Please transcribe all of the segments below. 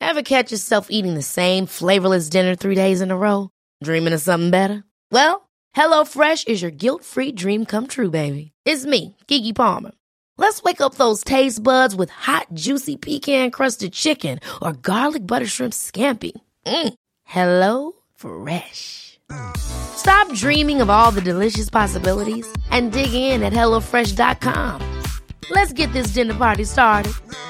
Ever catch yourself eating the same flavorless dinner 3 days in a row? Dreaming of something better? Well, HelloFresh is your guilt-free dream come true, baby. It's me, Keke Palmer. Let's wake up those taste buds with hot, juicy pecan-crusted chicken or garlic butter shrimp scampi. Hello Fresh. Stop dreaming of all the delicious possibilities and dig in at HelloFresh.com. Let's get this dinner party started.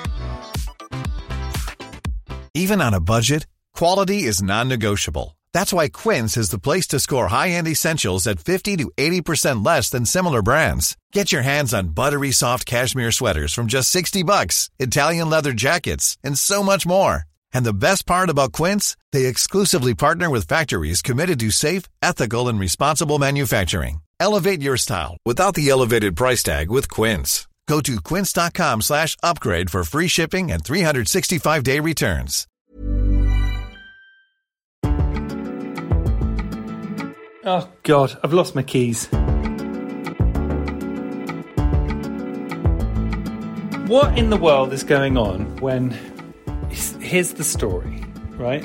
Even on a budget, quality is non-negotiable. That's why Quince is the place to score high-end essentials at 50 to 80% less than similar brands. Get your hands on buttery soft cashmere sweaters from just $60, Italian leather jackets, and so much more. And the best part about Quince, they exclusively partner with factories committed to safe, ethical, and responsible manufacturing. Elevate your style without the elevated price tag with Quince. Go to quince.com/upgrade for free shipping and 365-day returns. Oh, God, I've lost my keys. What in the world is going on when... Here's the story, right?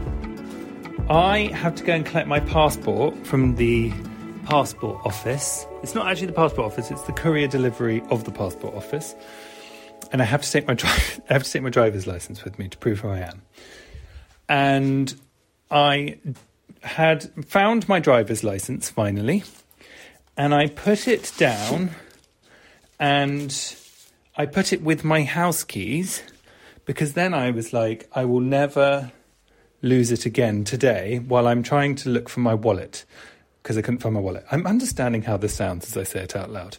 I have to go and collect my passport from the passport office. It's not actually the passport office, it's the courier delivery of the passport office. And I have to take my driver's license with me to prove who I am. And I had found my driver's license finally, and I put it down, and I put it with my house keys, because then I was like, I will never lose it again today while I'm trying to look for my wallet, because I couldn't find my wallet. I'm understanding how this sounds as I say it out loud.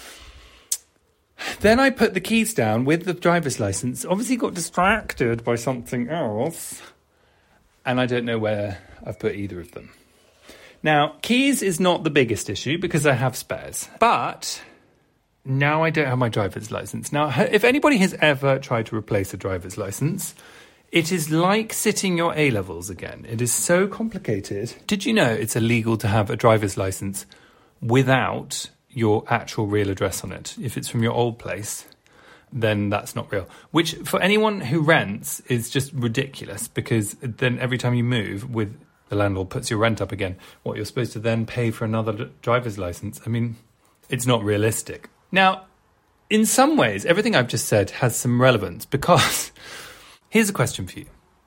Then I put the keys down with the driver's license, obviously got distracted by something else, and I don't know where I've put either of them. Now, keys is not the biggest issue because I have spares, but now I don't have my driver's license. Now, if anybody has ever tried to replace a driver's license, it is like sitting your A-levels again. It is so complicated. Did you know it's illegal to have a driver's license without your actual real address on it? If it's from your old place, then that's not real. Which, for anyone who rents, is just ridiculous, because then every time you move, with the landlord puts your rent up again, what, you're supposed to then pay for another driver's license? I mean, it's not realistic. Now, in some ways, everything I've just said has some relevance, because here's a question for you.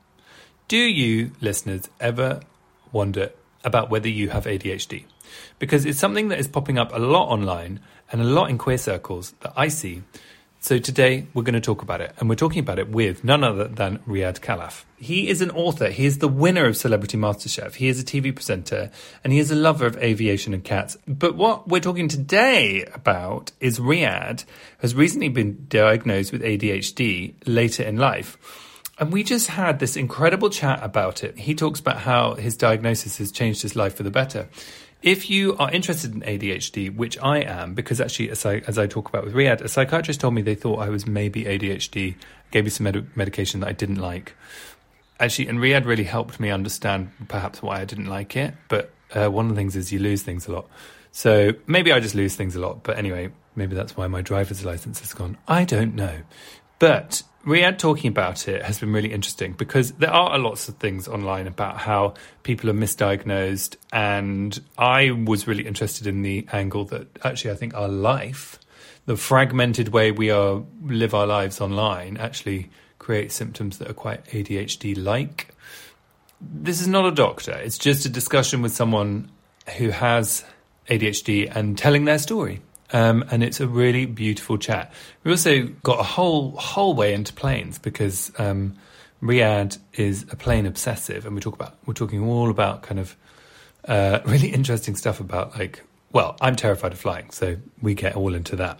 Do you, listeners, ever wonder about whether you have ADHD? Because it's something that is popping up a lot online and a lot in queer circles that I see. So today we're going to talk about it, and we're talking about it with none other than Riyadh Khalaf. He is an author. He is the winner of Celebrity MasterChef. He is a TV presenter, and he is a lover of aviation and cats. But what we're talking today about is Riyadh has recently been diagnosed with ADHD later in life. And we just had this incredible chat about it. He talks about how his diagnosis has changed his life for the better. If you are interested in ADHD, which I am, because actually, as I talk about with Riyadh, a psychiatrist told me they thought I was maybe ADHD, gave me some medication that I didn't like. Actually, and Riyadh really helped me understand perhaps why I didn't like it. But one of the things is you lose things a lot. So maybe I just lose things a lot. But anyway, maybe that's why my driver's license has gone. I don't know. But Riyadh talking about it has been really interesting, because there are lots of things online about how people are misdiagnosed, and I was really interested in the angle that actually I think our life, the fragmented way we live our lives online, actually creates symptoms that are quite ADHD-like. This is not a doctor. It's just a discussion with someone who has ADHD and telling their story. And it's a really beautiful chat. We also got a whole way into planes, because Riyadh is a plane obsessive, and we're talking all about kind of really interesting stuff about, like, well, I'm terrified of flying, so we get all into that.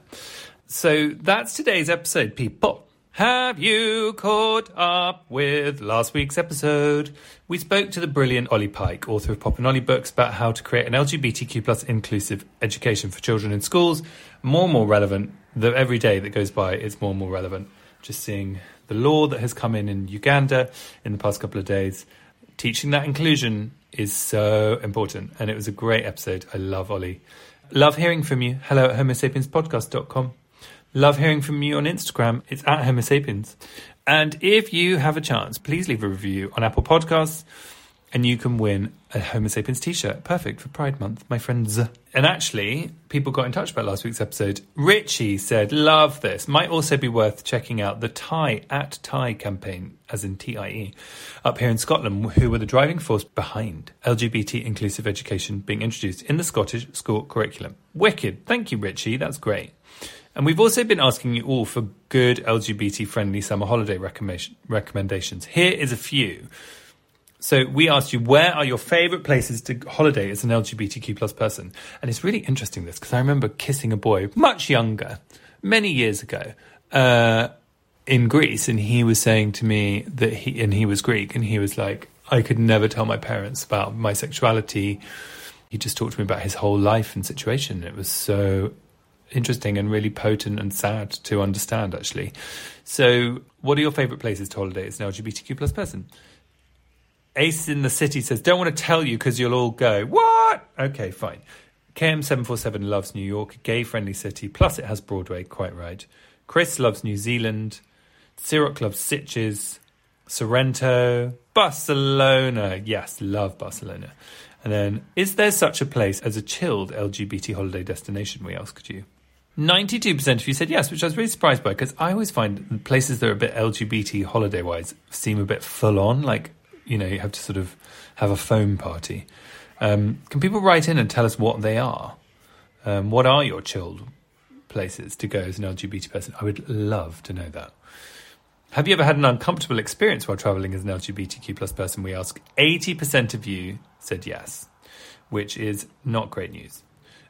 So that's today's episode, people. Have you caught up with last week's episode? We spoke to the brilliant Ollie Pike, author of Pop and Ollie books, about how to create an LGBTQ plus inclusive education for children in schools. More and more relevant. Every day that goes by, it's more and more relevant. Just seeing the law that has come in Uganda in the past couple of days. Teaching that inclusion is so important. And it was a great episode. I love Ollie. Love hearing from you. Hello at homosapienspodcast.com. Love hearing from you on Instagram. It's at Homo Sapiens. And if you have a chance, please leave a review on Apple Podcasts and you can win a Homo Sapiens t-shirt. Perfect for Pride Month, my friends. And actually, people got in touch about last week's episode. Richie said, love this. Might also be worth checking out the Tie campaign, as in TIE, up here in Scotland, who were the driving force behind LGBT inclusive education being introduced in the Scottish school curriculum. Wicked. Thank you, Richie. That's great. And we've also been asking you all for good LGBT-friendly summer holiday recommendations. Here is a few. So we asked you, where are your favourite places to holiday as an LGBTQ plus person? And it's really interesting this, because I remember kissing a boy much younger, many years ago, in Greece. And he was saying to me that he was Greek, and he was like, I could never tell my parents about my sexuality. He just talked to me about his whole life and situation. It was so interesting and really potent and sad to understand, actually. So what are your favourite places to holiday as an LGBTQ plus person? Ace in the City says, don't want to tell you because you'll all go, what? Okay, fine. KM747 loves New York, a gay-friendly city, plus it has Broadway, quite right. Chris loves New Zealand. Siroc loves Sitges. Sorrento. Barcelona. Yes, love Barcelona. And then, is there such a place as a chilled LGBT holiday destination, we asked you. 92% of you said yes, which I was really surprised by, because I always find places that are a bit LGBT holiday-wise seem a bit full-on, like, you know, you have to sort of have a foam party. Can people write in and tell us what they are? What are your chilled places to go as an LGBT person? I would love to know that. Have you ever had an uncomfortable experience while travelling as an LGBTQ plus person? We ask. 80% of you said yes, which is not great news,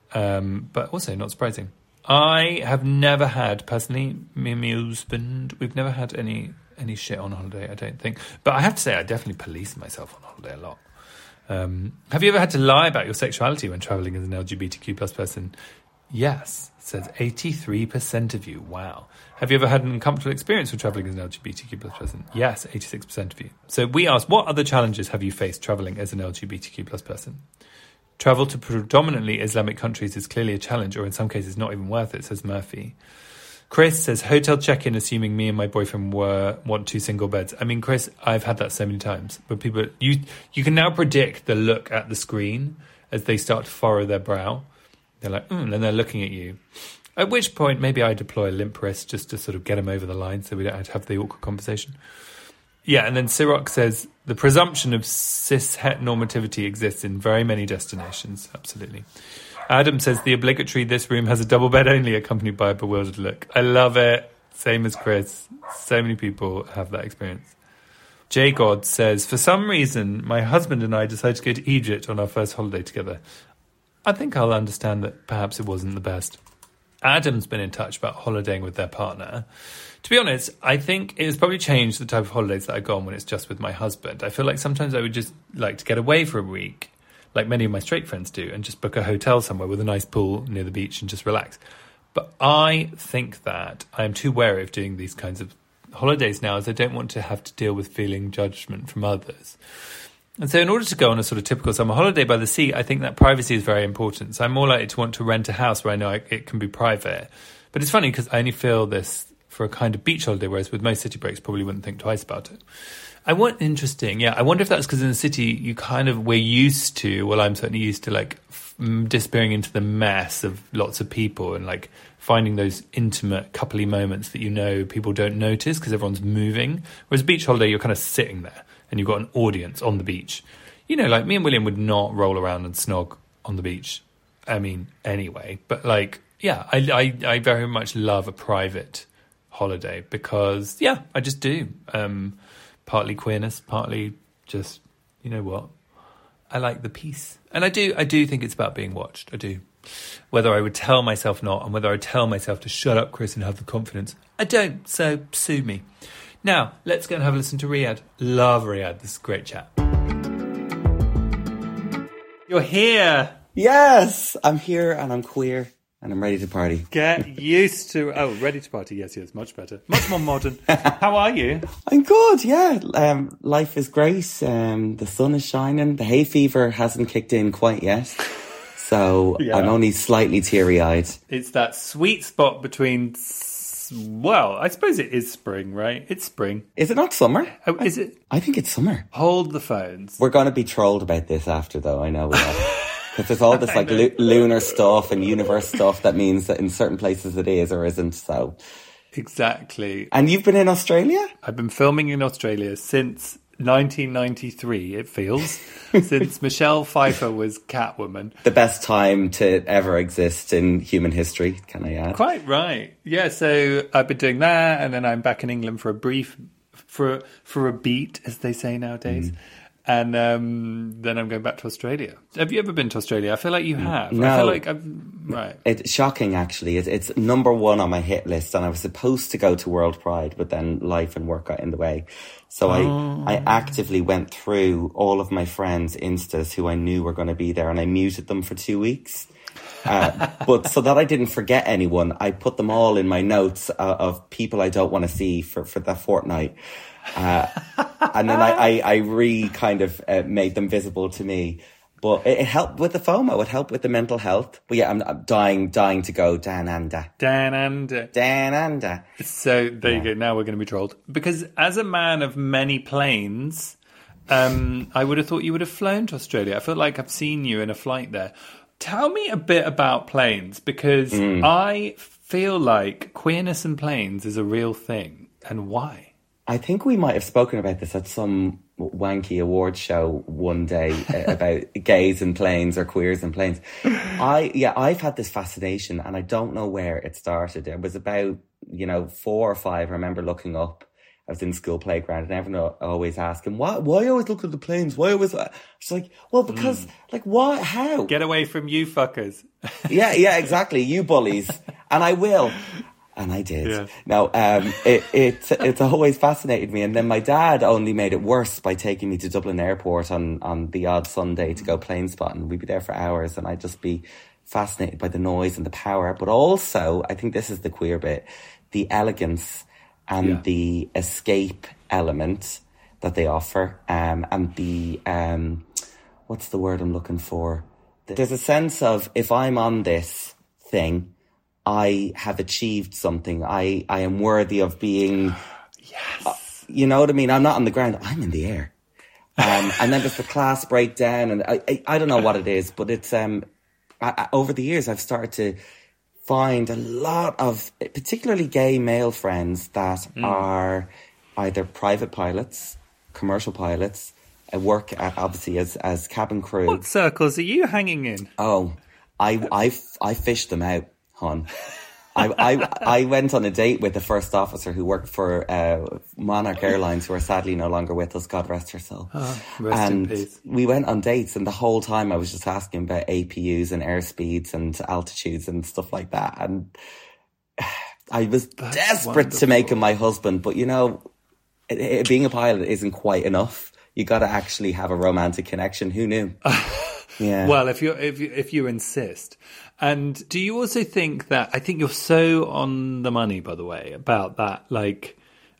but also not surprising. I have never had, personally, me and my husband, we've never had any shit on holiday, I don't think. But I have to say, I definitely police myself on holiday a lot. Have you ever had to lie about your sexuality when travelling as an LGBTQ plus person? Yes, says 83% of you. Wow. Have you ever had an uncomfortable experience when travelling as an LGBTQ plus person? Yes, 86% of you. So we asked, what other challenges have you faced travelling as an LGBTQ plus person? Travel to predominantly Islamic countries is clearly a challenge, or in some cases not even worth it, says Murphy. Chris says, hotel check-in assuming me and my boyfriend want 2 single beds. I mean, Chris, I've had that so many times. But people, you can now predict the look at the screen as they start to furrow their brow. They're like, and they're looking at you. At which point, maybe I deploy a limp wrist just to sort of get them over the line so we don't have to have the awkward conversation. Yeah, and then Siroc says, the presumption of cis heteronormativity exists in very many destinations. Absolutely. Adam says, the obligatory, this room has a double bed only, accompanied by a bewildered look. I love it. Same as Chris. So many people have that experience. J God says, for some reason, my husband and I decided to go to Egypt on our first holiday together. I think I'll understand that perhaps it wasn't the best. Adam's been in touch about holidaying with their partner. To be honest, I think it has probably changed the type of holidays that I go on when it's just with my husband. I feel like sometimes I would just like to get away for a week, like many of my straight friends do, and just book a hotel somewhere with a nice pool near the beach and just relax. But I think that I am too wary of doing these kinds of holidays now, as I don't want to have to deal with feeling judgment from others. And so in order to go on a sort of typical summer holiday by the sea, I think that privacy is very important. So I'm more likely to want to rent a house where I know it can be private. But it's funny because I only feel this for a kind of beach holiday, whereas with most city breaks, probably wouldn't think twice about it. I wonder if that's because in the city, we're used to, well, I'm certainly used to like disappearing into the mess of lots of people and like finding those intimate coupley moments that, you know, people don't notice because everyone's moving. Whereas beach holiday, you're kind of sitting there and you've got an audience on the beach. You know, like me and William would not roll around and snog on the beach. I mean, anyway, but like, yeah, I very much love a private holiday because, yeah, I just do. Partly queerness, partly just, you know what, I like the peace. And I do think it's about being watched. I do. Whether I would tell myself not, and whether I tell myself to shut up, Chris, and have the confidence, I don't, so sue me. Now, let's go and have a listen to Riyadh. Love Riyadh. This is a great chat. You're here. Yes, I'm here and I'm queer and I'm ready to party. Get used to... Oh, ready to party. Yes, much better. Much more modern. How are you? I'm good, yeah. Life is great. The sun is shining. The hay fever hasn't kicked in quite yet. So yeah. I'm only slightly teary-eyed. It's that sweet spot between well, I suppose it is spring, right? It's spring. Is it not summer? Oh, is it? I think it's summer. Hold the phones. We're going to be trolled about this after, though. I know we are. Because there's all this like lunar stuff and universe stuff that means that in certain places it is or isn't. So exactly. And you've been in Australia? I've been filming in Australia since 1993, it feels, since Michelle Pfeiffer was Catwoman. The best time to ever exist in human history, can I add? Quite right. Yeah, so I've been doing that, and then I'm back in England for a brief, for a beat, as they say nowadays. And then I'm going back to Australia. Have you ever been to Australia? I feel like you have. No. I feel like right. It's shocking, actually. It's number one on my hit list, and I was supposed to go to World Pride, but then life and work got in the way. So I actively went through all of my friends' Instas who I knew were going to be there, and I muted them for 2 weeks. But so that I didn't forget anyone, I put them all in my notes of people I don't want to see for that fortnight. And then I kind of made them visible to me. But it helped with the FOMO. It helped with the mental health. But yeah, I'm dying to go Down Under. So there you go. Now we're going to be trolled. Because as a man of many planes, I would have thought you would have flown to Australia. I feel like I've seen you in a flight there. Tell me a bit about planes, because I feel like queerness and planes is a real thing. And why? I think we might have spoken about this at some wanky award show one day about gays and planes or queers and planes. I've had this fascination, and I don't know where it started. It was about 4 or 5. I remember looking up. I was in the school playground, and everyone always asking, why always look at the planes? Why always? It's like, well, because like what? How? Get away from you fuckers. yeah, exactly. You bullies, and I will. And I did. Yeah. Now, it's always fascinated me. And then my dad only made it worse by taking me to Dublin Airport on the odd Sunday to go plane spotting. We'd be there for hours, and I'd just be fascinated by the noise and the power. But also, I think this is the queer bit, the elegance and the escape element that they offer. And the, what's the word I'm looking for? There's a sense of, if I'm on this thing, I have achieved something. I am worthy of being, you know what I mean? I'm not on the ground, I'm in the air. And then there's the class breakdown, and I don't know what it is, but it's, over the years I've started to find a lot of particularly gay male friends that are either private pilots, commercial pilots, work obviously as cabin crew. What circles are you hanging in? Oh, I fished them out. I went on a date with the first officer who worked for Monarch Airlines, who are sadly no longer with us, God rest her soul. Rest in peace. We went on dates, and the whole time I was just asking about APUs and airspeeds and altitudes and stuff like that. And I was desperate to make him my husband, but being a pilot isn't quite enough. You got to actually have a romantic connection. Who knew? Yeah. Well, if you insist. And do you also think that, I think you're so on the money, by the way, about that, like,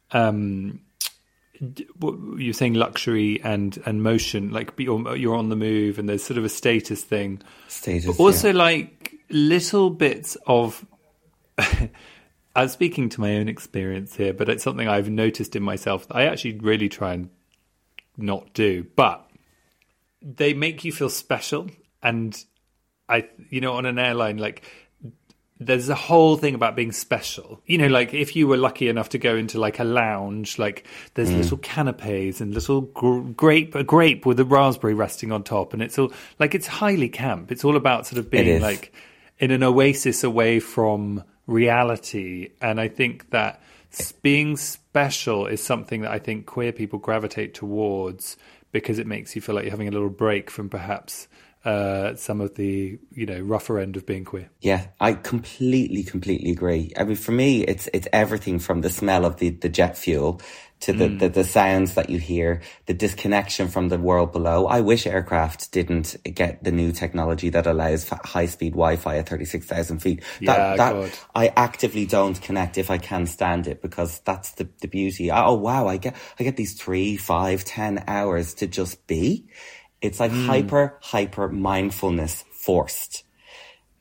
you're saying luxury and motion, like you're on the move, and there's sort of a status thing. But also like little bits of, I'm speaking to my own experience here, but it's something I've noticed in myself that I actually really try and not do, but they make you feel special. And on an airline, like, there's a whole thing about being special. Like, if you were lucky enough to go into, like, a lounge, like, there's little canapes and little grape with a raspberry resting on top. And it's all, like, it's highly camp. It's all about sort of being, like, in an oasis away from reality. And I think that being special is something that I think queer people gravitate towards, because it makes you feel like you're having a little break from perhaps some of the rougher end of being queer. Yeah, I completely agree. I mean, for me, it's everything from the smell of the jet fuel to the sounds that you hear, the disconnection from the world below. I wish aircraft didn't get the new technology that allows high-speed Wi-Fi at 36,000 feet. That I actively don't connect if I can stand it, because that's the beauty. Oh wow, I get these 3, 5, 10 hours to just be. It's like hyper mindfulness forced.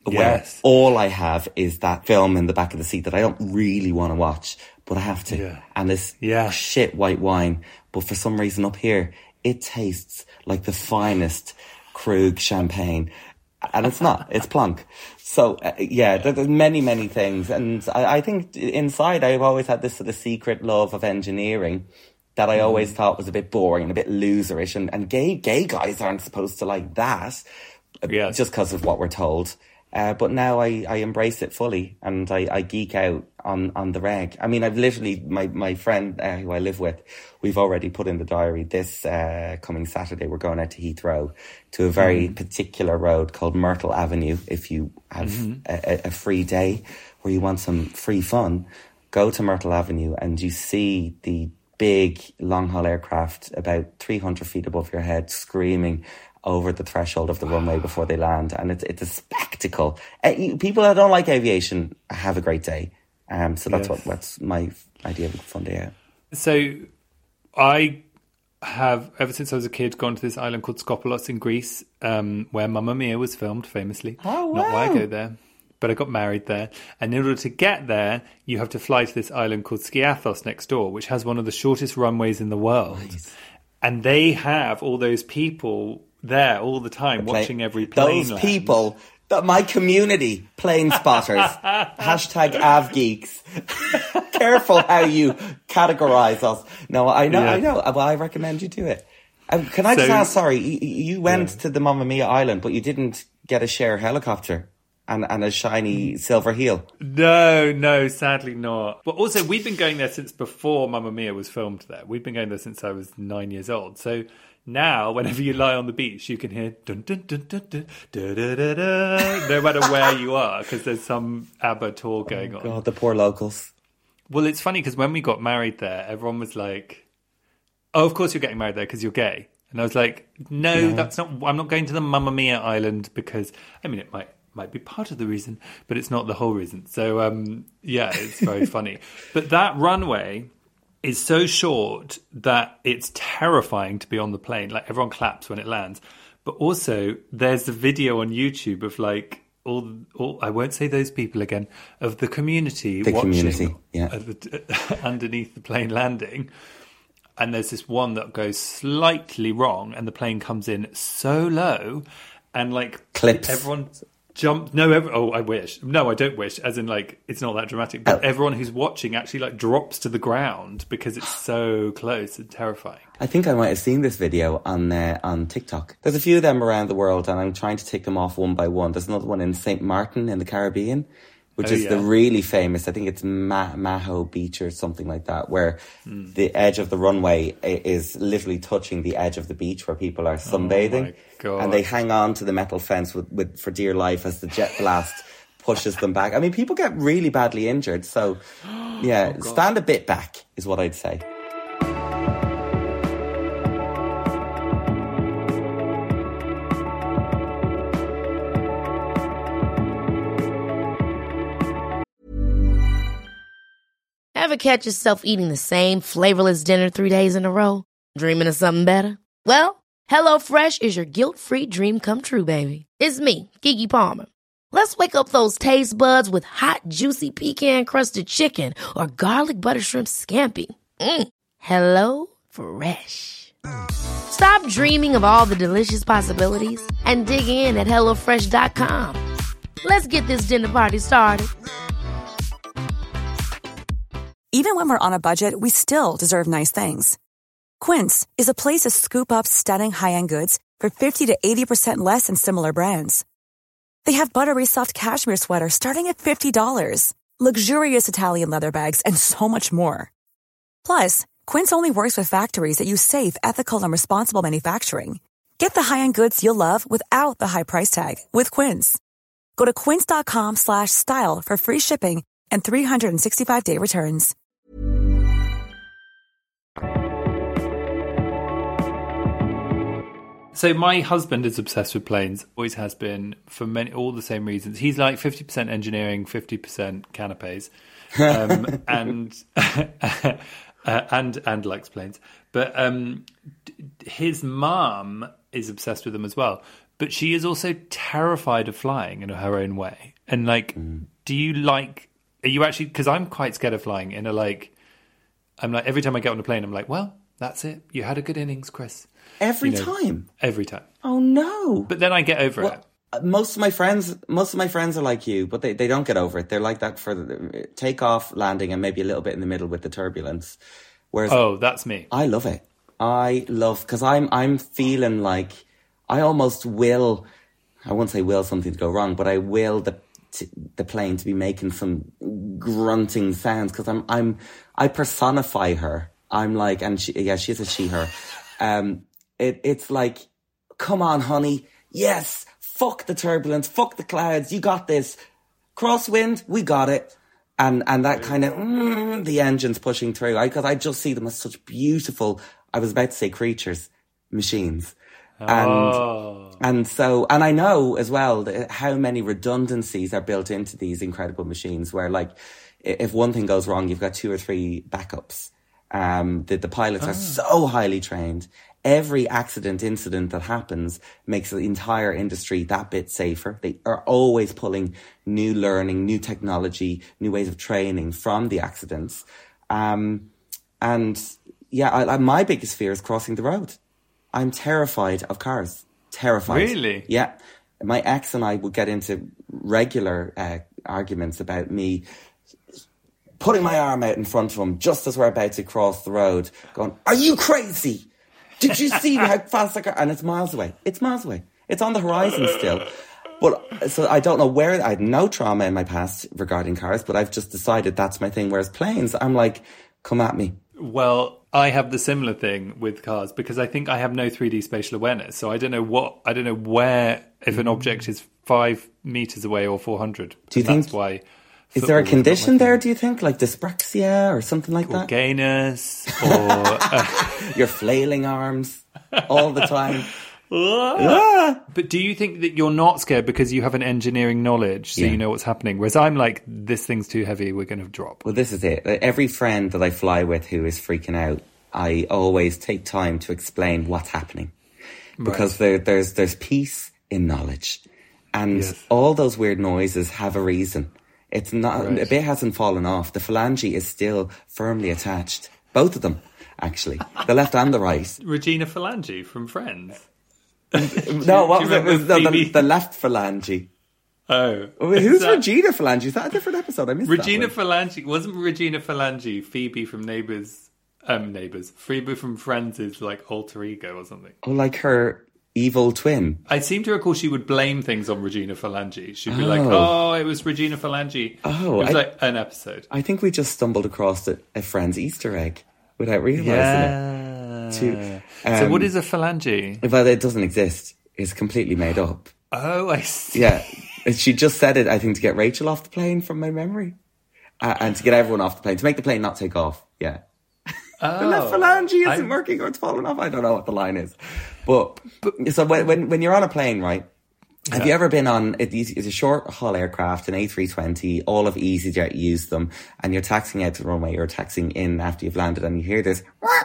where all I have is that film in the back of the seat that I don't really want to watch, but I have to. Yeah. And this shit white wine. But for some reason up here, it tastes like the finest Krug champagne. And it's not. It's plonk. So, there's many, many things. And I think inside I've always had this sort of secret love of engineering that I always thought was a bit boring and a bit loserish. And gay guys aren't supposed to like that just because of what we're told. But now I embrace it fully and I geek out on the reg. I mean, I've literally, my friend who I live with, we've already put in the diary this coming Saturday, we're going out to Heathrow to a very particular road called Myrtle Avenue. If you have a free day where you want some free fun, go to Myrtle Avenue and you see the big long-haul aircraft about 300 feet above your head screaming over the threshold of the runway before they land. And it's a spectacle. People that don't like aviation have a great day. So that's my idea of a fun day out. So I have, ever since I was a kid, gone to this island called Skopelos in Greece, where Mamma Mia was filmed famously. Oh, wow. Not why I go there, but I got married there. And in order to get there, you have to fly to this island called Skiathos next door, which has one of the shortest runways in the world. Nice. And they have all those people there all the time watching every plane Those people, my community, plane spotters, hashtag avgeeks. Careful how you categorise us. No, I know. Well, I recommend you do it. Can I just ask, sorry, you went to the Mamma Mia Island, but you didn't get a share helicopter and a shiny silver heel? No, sadly not. But also, we've been going there since before Mamma Mia was filmed there. We've been going there since I was 9 years old. So now, whenever you lie on the beach, you can hear dun dun dun dun dun dun dun dun dun, no matter where you are, because there's some ABBA tour going on. God, the poor locals. Well, it's funny because when we got married there, everyone was like, "Oh, of course you're getting married there because you're gay." And I was like, "No, that's not. I'm not going to the Mamma Mia Island because I mean it might be part of the reason, but it's not the whole reason." So it's very funny. But that runway is so short that it's terrifying to be on the plane. Like, everyone claps when it lands. But also, there's the video on YouTube of, like, all I won't say those people again, of the community watching underneath the plane landing. And there's this one that goes slightly wrong, and the plane comes in so low, and, like, clips. Everyone jump. I wish. No, I don't wish. As in, like, it's not that dramatic. But everyone who's watching actually, like, drops to the ground because it's so close and terrifying. I think I might have seen this video on TikTok. There's a few of them around the world, and I'm trying to tick them off one by one. There's another one in St. Martin in the Caribbean, which is the really famous. I think it's Maho Beach or something like that, where the edge of the runway is literally touching the edge of the beach where people are sunbathing. Oh my God. And they hang on to the metal fence with for dear life as the jet blast pushes them back. I mean, people get really badly injured. So, stand a bit back is what I'd say. Ever catch yourself eating the same flavorless dinner 3 days in a row? Dreaming of something better? Well, HelloFresh is your guilt-free dream come true, baby. It's me, Keke Palmer. Let's wake up those taste buds with hot, juicy pecan-crusted chicken or garlic butter shrimp scampi. Hello Fresh. Stop dreaming of all the delicious possibilities and dig in at HelloFresh.com. Let's get this dinner party started. Even when we're on a budget, we still deserve nice things. Quince is a place to scoop up stunning high-end goods for 50 to 80% less than similar brands. They have buttery soft cashmere sweaters starting at $50, luxurious Italian leather bags, and so much more. Plus, Quince only works with factories that use safe, ethical, and responsible manufacturing. Get the high-end goods you'll love without the high price tag with Quince. Go to quince.com/style for free shipping and 365-day returns. So my husband is obsessed with planes, always has been, for all the same reasons. He's like 50% engineering, 50% canapes, and likes planes. But his mum is obsessed with them as well. But she is also terrified of flying in her own way. And like, do you like? Are you actually? Because I'm quite scared of flying. I'm like every time I get on a plane, I'm like, well, that's it. You had a good innings, Chris. Every time. Every time. Oh no! But then I get over it. Most of my friends are like you, but they don't get over it. They're like that for the takeoff, landing, and maybe a little bit in the middle with the turbulence. Whereas, that's me. I love it. Because I'm feeling like I almost will. I won't say will something to go wrong, but I will the plane to be making some grunting sounds because I personify her. I'm like, and she's a she her. It's like, come on, honey, yes. Fuck the turbulence, fuck the clouds, you got this. Crosswind, we got it. And that kind of, the engine's pushing through. Because I just see them as such beautiful, I was about to say creatures, machines. And so, and I know as well how many redundancies are built into these incredible machines where like, if one thing goes wrong, you've got 2 or 3 backups. The pilots are so highly trained. Every incident that happens makes the entire industry that bit safer. They are always pulling new learning, new technology, new ways of training from the accidents. My biggest fear is crossing the road. I'm terrified of cars. Terrified. Really? Yeah. My ex and I would get into regular arguments about me putting my arm out in front of him just as we're about to cross the road, going, "Are you crazy? Did you see how fast I got?" And it's miles away. It's miles away. It's on the horizon still. But so I don't know where. I had no trauma in my past regarding cars, but I've just decided that's my thing. Whereas planes, I'm like, come at me. Well, I have the similar thing with cars because I think I have no 3D spatial awareness. So I don't know where, if an object is 5 meters away or 400. Do you think? That's why. Is there a condition there, do you think? Like dyspraxia or something like that? Gayness or... Your flailing arms all the time. But do you think that you're not scared because you have an engineering knowledge, so you know what's happening? Whereas I'm like, this thing's too heavy, we're going to drop. Well, this is it. Every friend that I fly with who is freaking out, I always take time to explain what's happening. Because there's peace in knowledge. And all those weird noises have a reason. It's not, a bit hasn't fallen off. The phalange is still firmly attached. Both of them, actually. The left and the right. Regina Phalange from Friends. No, what was it? It was the left phalange. Oh. Who's Regina Phalange? Is that a different episode? I missed Regina that one. Phalange. Wasn't Regina Phalange Phoebe from Phoebe from Friends' like alter ego or something? Oh, like her evil twin. I seem to recall she would blame things on Regina Phalange. She'd be like, "Oh, it was Regina Phalange." Oh, it was like an episode. I think we just stumbled across a Friends Easter egg without realising it. So what is a phalange? Well, it doesn't exist. It's completely made up. Oh, I see. Yeah. She just said it, I think, to get Rachel off the plane from my memory. And to get everyone off the plane, to make the plane not take off. Yeah. The left phalange isn't working or it's falling off. I don't know what the line is. But so when you're on a plane, right? Have you ever been on, it's a short haul aircraft, an A320, all of EasyJet use them, and you're taxiing out to the runway or taxiing in after you've landed and you hear this.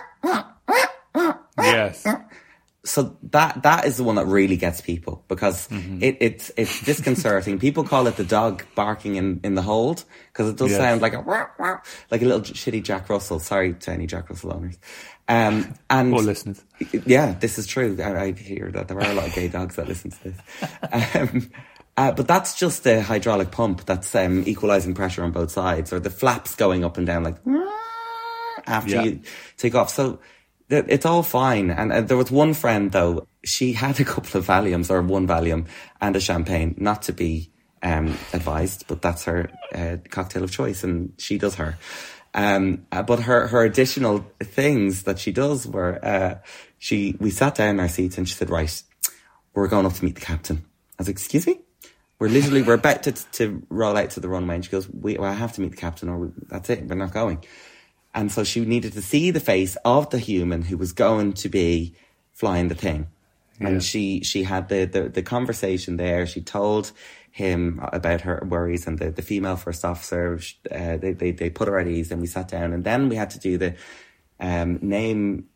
Yes. So that is the one that really gets people because it's disconcerting. People call it the dog barking in the hold because it does sound like a little shitty Jack Russell. Sorry to any Jack Russell owners. And or listeners. Yeah, this is true. I hear that there are a lot of gay dogs that listen to this. But that's just a hydraulic pump that's equalising pressure on both sides, or the flaps going up and down like after you take off. So it's all fine. And there was one friend, though, she had a couple of Valiums, or one Valium and a champagne, not to be advised, but that's her cocktail of choice, and she does her. But her additional things that she does were, we sat down in our seats and she said, right, we're going up to meet the captain. I was like, excuse me? We're about to roll out to the runway, and she goes, I have to meet the captain, or that's it, we're not going. And so she needed to see the face of the human who was going to be flying the thing. Yeah. And she had the conversation there. She told him about her worries, and the female first officer, they put her at ease, and we sat down, and then we had to do the name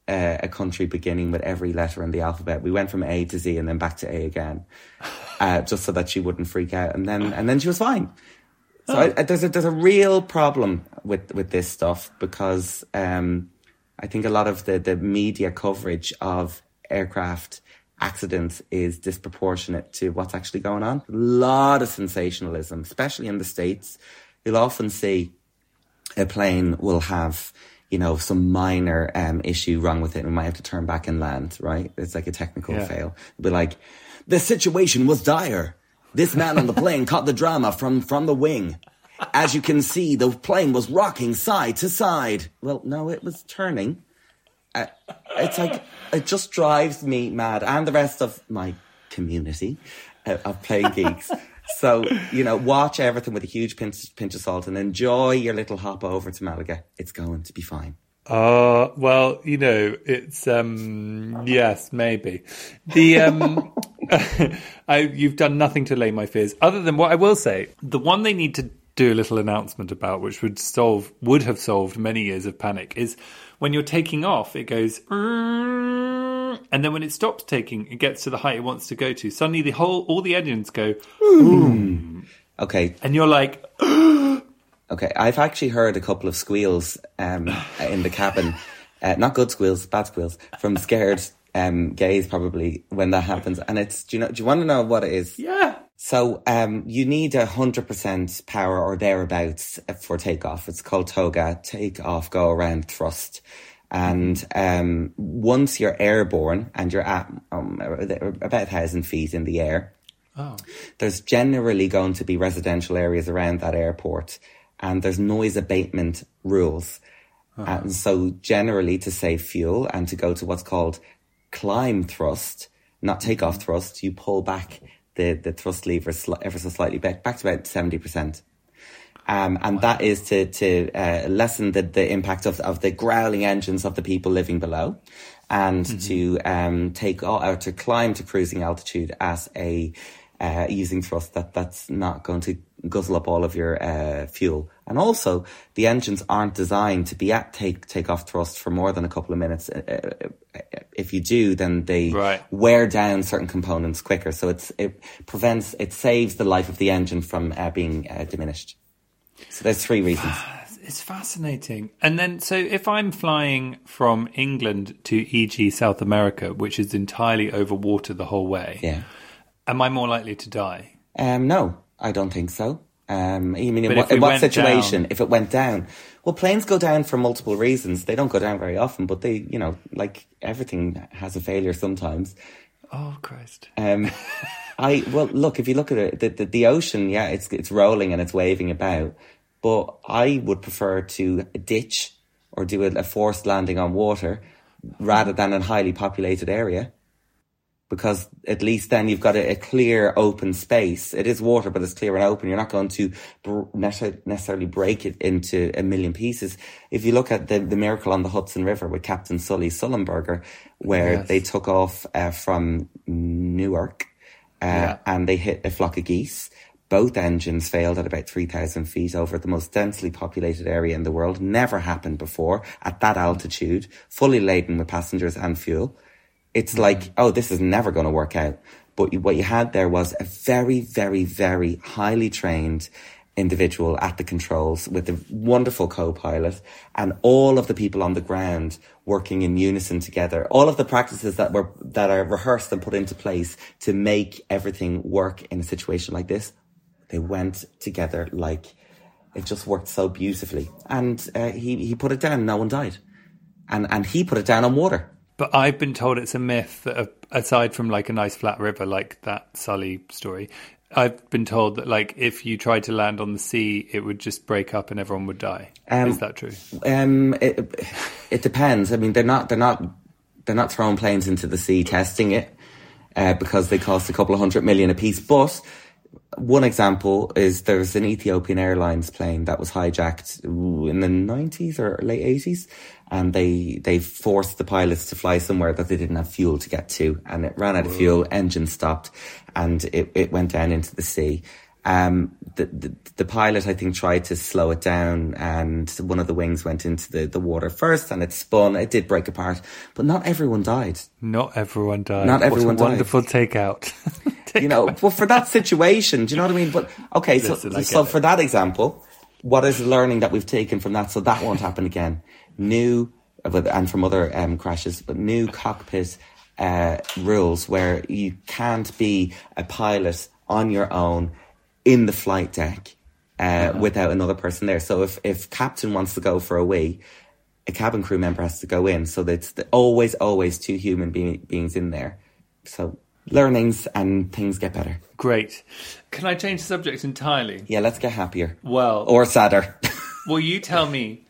a country beginning with every letter in the alphabet. We went from A to Z and then back to A again, just so that she wouldn't freak out. And then she was fine. So there's a real problem with this stuff, because I think a lot of the media coverage of aircraft accidents is disproportionate to what's actually going on. A lot of sensationalism, especially in the States. You'll often see a plane will have, some minor issue wrong with it, and we might have to turn back and land, right? It's like a technical fail. It'll be like, the situation was dire. This man on the plane caught the drama from the wing. As you can see, the plane was rocking side to side. Well, no, it was turning. It's like, it just drives me mad, and the rest of my community of plane geeks. So, watch everything with a huge pinch of salt and enjoy your little hop over to Malaga. It's going to be fine. Well, it's, yes, maybe. You've done nothing to allay my fears, other than what I will say. The one they need to do a little announcement about, which would have solved many years of panic, is when you're taking off, it goes, and then when it stops taking, it gets to the height it wants to go to. Suddenly all the engines go, okay. And you're like, okay, I've actually heard a couple of squeals in the cabin. Not good squeals, bad squeals, from scared gays probably when that happens. And it's, do you want to know what it is? Yeah. So you need 100% power or thereabouts for takeoff. It's called TOGA, take off, go around, thrust. And once you're airborne and you're at about 1,000 feet in the air, there's generally going to be residential areas around that airport, and there's noise abatement rules. And so generally, to save fuel and to go to what's called climb thrust, not takeoff thrust, you pull back the thrust lever ever so slightly back to about 70%. And that is to lessen the impact of the growling engines of the people living below, and to to climb to cruising altitude at a using thrust that's not going to guzzle up all of your fuel. And also, the engines aren't designed to be at takeoff thrust for more than a couple of minutes. If you do, then they wear down certain components quicker. So it saves the life of the engine from being diminished. So there's 3 reasons. It's fascinating. And then, so if I'm flying from England to, e.g., South America, which is entirely over water the whole way, am I more likely to die? No, I don't think so. In what situation? If it went down? Well, planes go down for multiple reasons. They don't go down very often, but they, like everything has a failure sometimes. Oh, Christ. Look, if you look at it, the ocean, it's rolling and it's waving about, but I would prefer to ditch or do a forced landing on water rather than a highly populated area, because at least then you've got a clear open space. It is water, but it's clear and open. You're not going to necessarily break it into a million pieces. If you look at the miracle on the Hudson River with Captain Sully Sullenberger, where they took off from Newark, and they hit a flock of geese. Both engines failed at about 3,000 feet over the most densely populated area in the world. Never happened before at that altitude, fully laden with passengers and fuel. It's like, this is never going to work out. But what you had there was a very, very, very highly trained individual at the controls with a wonderful co-pilot, and all of the people on the ground working in unison together. All of the practices that are rehearsed and put into place to make everything work in a situation like this, they went together like it just worked so beautifully. And he put it down. No one died, and he put it down on water. But I've been told it's a myth that, aside from like a nice flat river like that Sully story, I've been told that like if you tried to land on the sea, it would just break up and everyone would die. Is that true? It depends. I mean, they're not throwing planes into the sea testing it because they cost a couple of $100 million a piece. But one example is there's an Ethiopian Airlines plane that was hijacked in the 90s or late 80s. And they forced the pilots to fly somewhere that they didn't have fuel to get to. And it ran out of fuel, engine stopped, and it went down into the sea. The pilot, I think, tried to slow it down, and one of the wings went into the water first, and it spun. It did break apart, but not everyone died. Not everyone died. Not everyone what a died. Wonderful takeout. You know, well, for that situation, do you know what I mean? But okay, so for that example, what is the learning that we've taken from that so that won't happen again? And from other crashes, but new cockpit rules where you can't be a pilot on your own in the flight deck without another person there. So if captain wants to go for a wee, a cabin crew member has to go in. So that's always two human beings in there. So learnings and things get better. Great. Can I change the subject entirely? Yeah, let's get happier. Well, or sadder. Well, you tell me.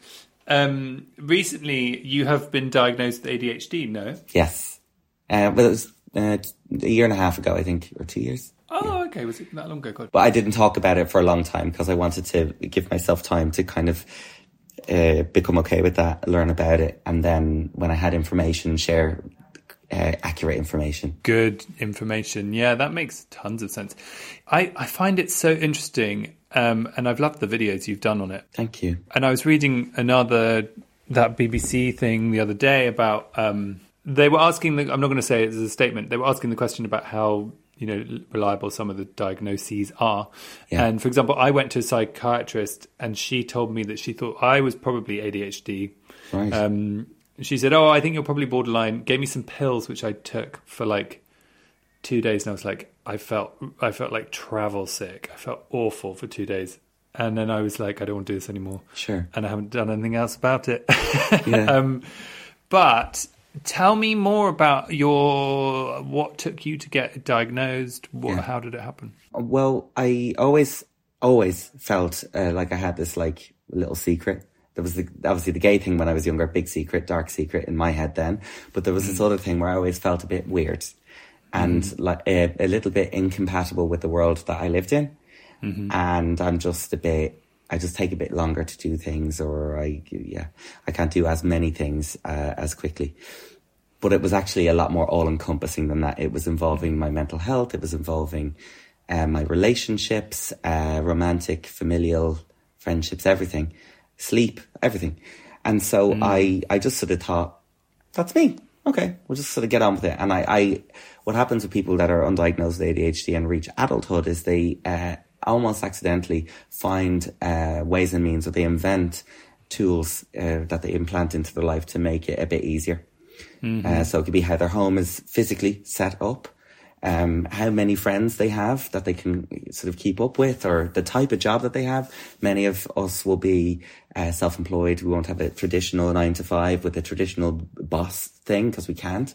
Recently, you have been diagnosed with ADHD, no? Yes. But it was a year and a half ago, I think, or 2 years. Oh, okay. Was it that long ago? God. But I didn't talk about it for a long time because I wanted to give myself time to kind of become okay with that, learn about it, and then when I had information, share accurate information. Good information. Yeah, that makes tons of sense. I find it so interesting, and I've loved the videos you've done on it. Thank you. And I was reading that BBC thing the other day about they were asking I'm not going to say it as a statement. They were asking the question about how reliable some of the diagnoses are. Yeah. And for example, I went to a psychiatrist and she told me that she thought I was probably ADHD. Right. She said, "Oh, I think you're probably borderline." Gave me some pills which I took for like 2 days, and I was like, I felt like travel sick. I felt awful for 2 days, and then I was like, I don't want to do this anymore. Sure. And I haven't done anything else about it. Yeah. But tell me more about what took you to get diagnosed. How did it happen? Well, I always felt like I had this like little secret. There was obviously the gay thing when I was younger, big secret, dark secret in my head then. But there was this other thing where I always felt a bit weird and like a little bit incompatible with the world that I lived in. Mm-hmm. And I just take a bit longer to do things, or I can't do as many things as quickly. But it was actually a lot more all-encompassing than that. It was involving my mental health. It was involving my relationships, romantic, familial, friendships, everything. Sleep, everything. And so I just sort of thought, that's me. Okay, we'll just sort of get on with it. And what happens with people that are undiagnosed with ADHD and reach adulthood is they almost accidentally find ways and means, or they invent tools that they implant into their life to make it a bit easier. Mm-hmm. So it could be how their home is physically set up, how many friends they have that they can sort of keep up with, or the type of job that they have. Many of us will be self-employed. We won't have a traditional 9-to-5 with a traditional boss thing because we can't.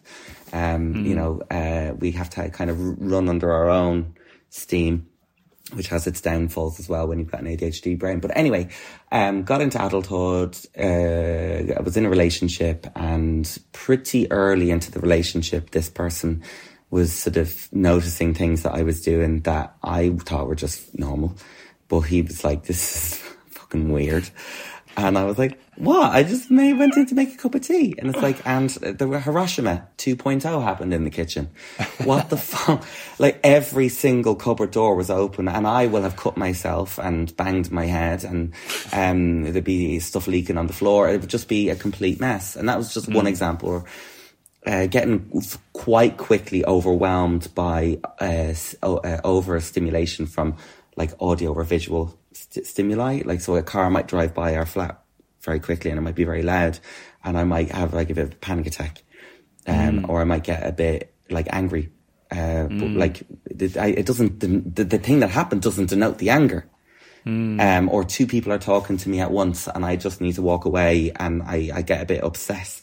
We have to kind of run under our own steam, which has its downfalls as well when you've got an ADHD brain. But anyway, got into adulthood. I was in a relationship, and pretty early into the relationship, this person was sort of noticing things that I was doing that I thought were just normal. But he was like, this is fucking weird. And I was like, what? I just went in to make a cup of tea. And it's like, and the Hiroshima 2.0 happened in the kitchen. What the fuck? Like every single cupboard door was open, and I will have cut myself and banged my head, and there'd be stuff leaking on the floor. It would just be a complete mess. And that was just one example. Getting quite quickly overwhelmed by overstimulation from like audio or visual stimuli. Like, so a car might drive by our flat very quickly and it might be very loud, and I might have like a bit of a panic attack, or I might get a bit like angry. But like it doesn't, the thing that happened doesn't denote the anger. Or two people are talking to me at once and I just need to walk away, and I get a bit obsessed.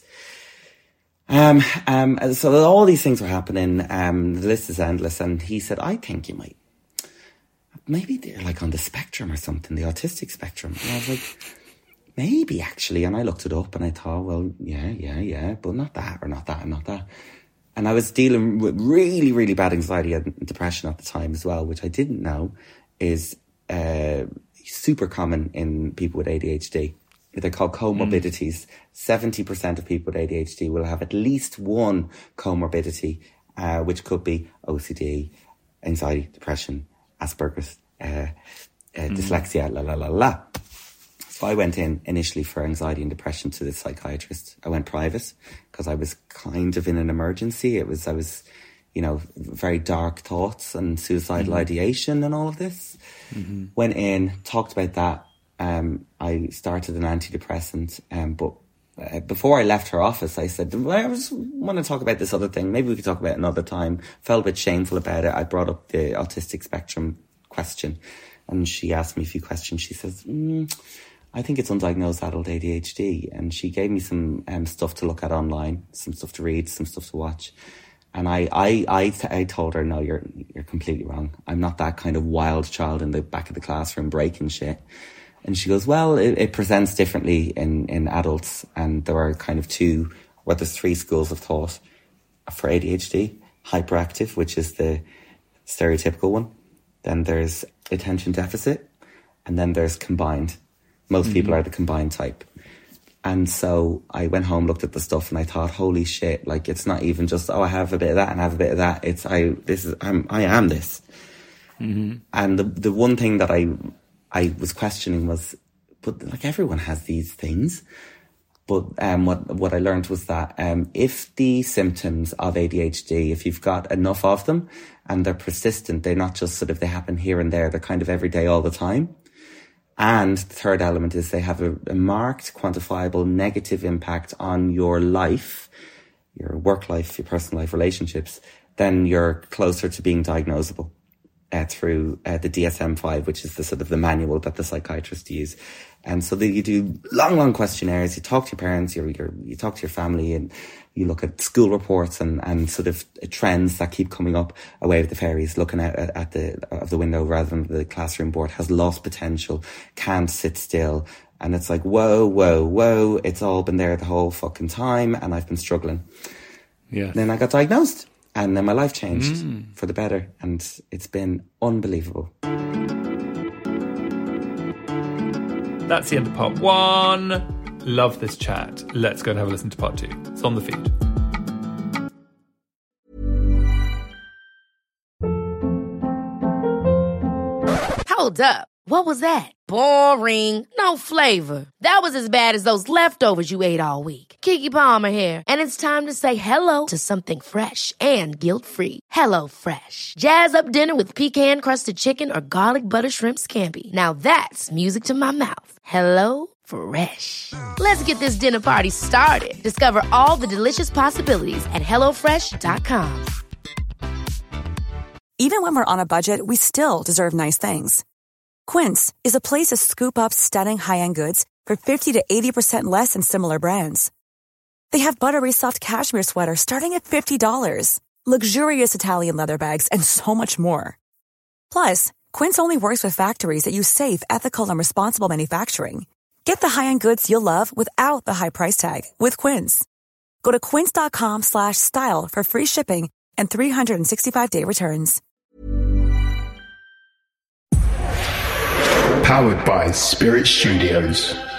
So all these things were happening. The list is endless. And he said, I think you might, maybe they're like on the spectrum or something, the autistic spectrum. And I was like, maybe actually. And I looked it up and I thought, well, yeah, but not that, or not that, and not that. And I was dealing with really, really bad anxiety and depression at the time as well, which I didn't know is super common in people with ADHD. They're called comorbidities. 70% of people with ADHD will have at least one comorbidity, which could be OCD, anxiety, depression, Asperger's, dyslexia, la la la la. So I went in initially for anxiety and depression to the psychiatrist. I went private because I was kind of in an emergency. I was, very dark thoughts and suicidal ideation and all of this. Went in, talked about that. I started an antidepressant, but before I left her office, I said, I want to talk about this other thing. Maybe we could talk about it another time. Felt a bit shameful about it. I brought up the autistic spectrum question, and she asked me a few questions. She says, I think it's undiagnosed adult ADHD. And she gave me some stuff to look at online, some stuff to read, some stuff to watch. And I told her, no, you're completely wrong. I'm not that kind of wild child in the back of the classroom breaking shit. And she goes, well, it presents differently in adults. And there are kind of there's 3 schools of thought for ADHD. Hyperactive, which is the stereotypical one. Then there's attention deficit. And then there's combined. Most people are the combined type. And so I went home, looked at the stuff, and I thought, holy shit, like, it's not even just, I have a bit of that and I have a bit of that. I am this. And the one thing that I was questioning was, but like, everyone has these things. But what I learned was that if the symptoms of ADHD, if you've got enough of them and they're persistent, they're not just they happen here and there, they're kind of every day all the time. And the third element is they have a marked, quantifiable negative impact on your life, your work life, your personal life, relationships, then you're closer to being diagnosable through the DSM-5, which is the manual that the psychiatrists use. And so you do long questionnaires, you talk to your parents, you talk to your family, and you look at school reports and trends that keep coming up. Away with the fairies, looking at the window rather than the classroom board, has lost potential, can't sit still. And it's like, whoa, it's all been there the whole fucking time, and I've been struggling. Yeah. Then I got diagnosed, and then my life changed for the better, and it's been unbelievable. That's the end of part 1. Love this chat. Let's go and have a listen to part 2. It's on the feed. Hold up. What was that? Boring. No flavor. That was as bad as those leftovers you ate all week. Keke Palmer here. And it's time to say hello to something fresh and guilt-free. Hello Fresh. Jazz up dinner with pecan-crusted chicken or garlic butter shrimp scampi. Now that's music to my mouth. Hello Fresh. Let's get this dinner party started. Discover all the delicious possibilities at HelloFresh.com. Even when we're on a budget, we still deserve nice things. Quince is a place to scoop up stunning high-end goods for 50 to 80% less than similar brands. They have buttery soft cashmere sweaters starting at $50, luxurious Italian leather bags, and so much more. Plus, Quince only works with factories that use safe, ethical, and responsible manufacturing. Get the high-end goods you'll love without the high price tag with Quince. Go to quince.com/style for free shipping and 365-day returns. Powered by Spirit Studios.